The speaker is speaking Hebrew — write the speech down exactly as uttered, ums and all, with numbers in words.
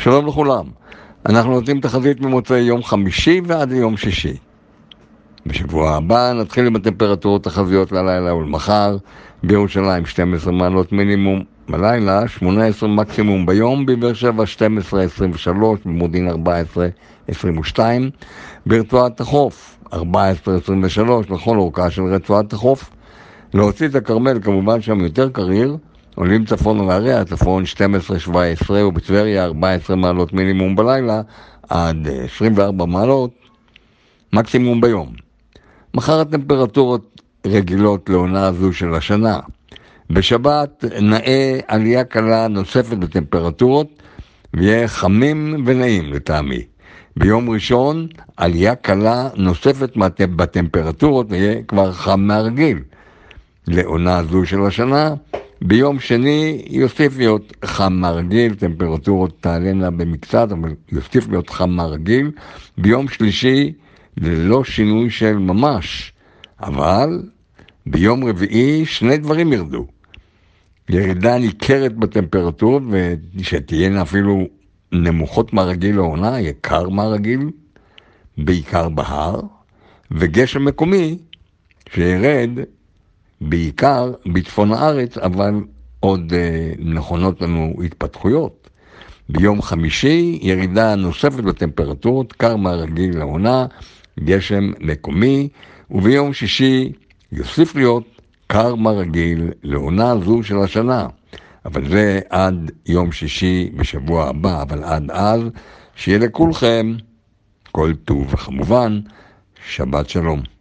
שלום לכולם. אנחנו נותנים תחזית ממוצאי יום חמישי ועד יום שישי. בשבוע הבא נתחיל עם הטמפרטורות תחזיות ללילה ולמחר. בירושלים שתים עשרה מעלות מינימום בלילה, שמונה עשרה מקסימום ביום, בבאר שבע שתים עשרה עשרים ושלוש, במודיעין ארבע עשרה עשרים ושתיים, ברצועת החוף ארבע עשרה עשרים ושלוש, לכל אורכה של רצועת החוף. להוציא את הכרמל כמובן שם יותר קריר, עולים צפון לערי הצפון שתים עשרה שבע עשרה, ובטבריה ארבע עשרה מעלות מינימום בלילה עד עשרים וארבע מעלות מקסימום ביום. מחר הטמפרטורות רגילות לעונה זו של השנה. בשבת נאה עלייה קלה נוספת בטמפרטורות, ויהיה חמים ונעים לטעמי. ביום ראשון עלייה קלה נוספת בטמפרטורות, ויהיה כבר חם מהרגיל לעונה זו של השנה. ביום שני יוסיף להיות חם מהרגיל, טמפרטורות תעלנה במקצת, אבל יוסיף להיות חם מהרגיל. ביום שלישי ללא שינוי של ממש, אבל ביום רביעי שני דברים ירדו. ירידה ניכרת בטמפרטורות, ושתהיינה אפילו נמוכות מהרגיל לעונה, יקר מהרגיל, בעיקר בהר, וגשם מקומי שירד בעיקר בצפון הארץ, אבל עוד אה, נכונות לנו התפתחויות. ביום חמישי ירידה נוספת בטמפרטורות, קר מהרגיל לעונה, גשם מקומי, וביום שישי יוסיף להיות קר מהרגיל לעונה זו של השנה. אבל זה עד יום שישי בשבוע הבא, אבל עד אז שיהיה לכולכם כל טוב, וכמובן שבת שלום.